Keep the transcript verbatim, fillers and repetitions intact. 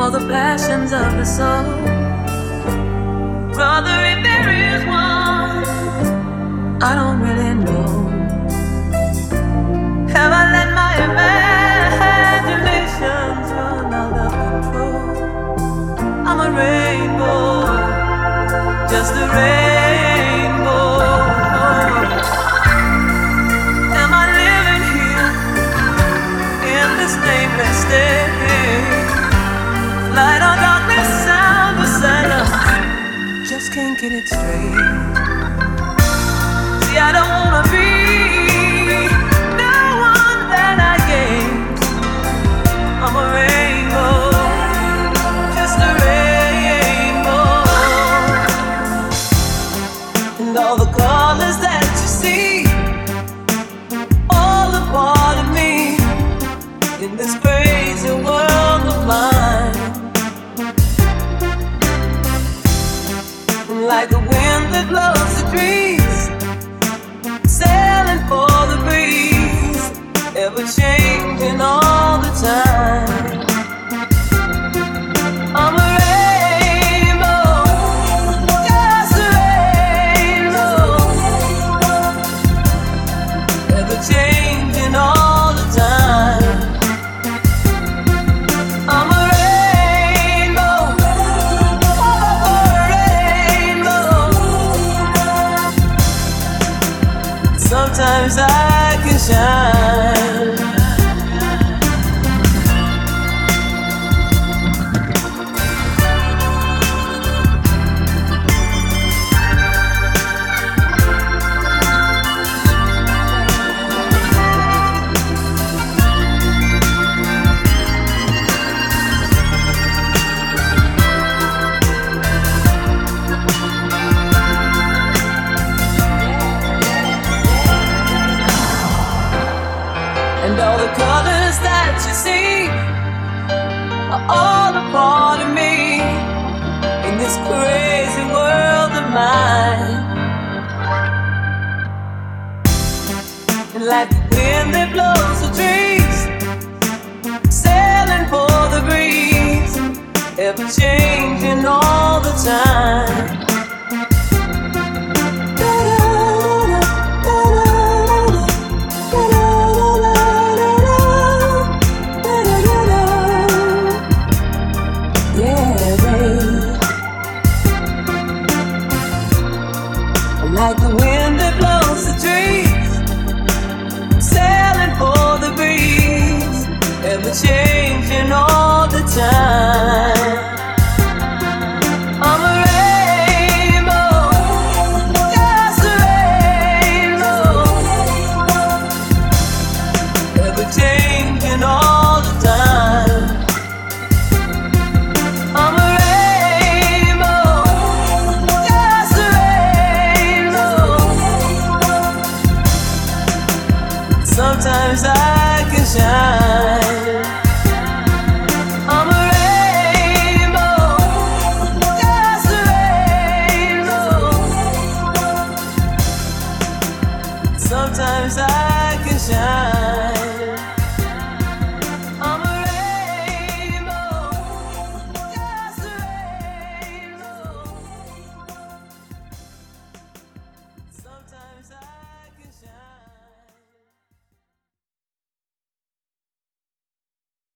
all the passions of the soul. Brother, if there is one, I don't really know. Have I let my imaginations run out of control? I'm a rainbow, just a rainbow. Am I living here in this nameless state? Light or darkness, sound or silence, just can't get it straight. See, I don't wanna be no one that I gained. I'm a rainbow, just a rainbow. And all the colors that you see, all a part of me in this crazy world of mine. Like the wind that blows the trees, sailing for the breeze, ever changing all the time. I'm a rainbow, just a rainbow, ever changing all the time. I'm a sometimes I can shine. And all the colors that you see are all a part of me in this crazy world of mine. And like the wind that blows the trees, sailing for the breeze, ever changing all the time. Like the wind that blows the trees, sailing for the breeze, ever changing all the time.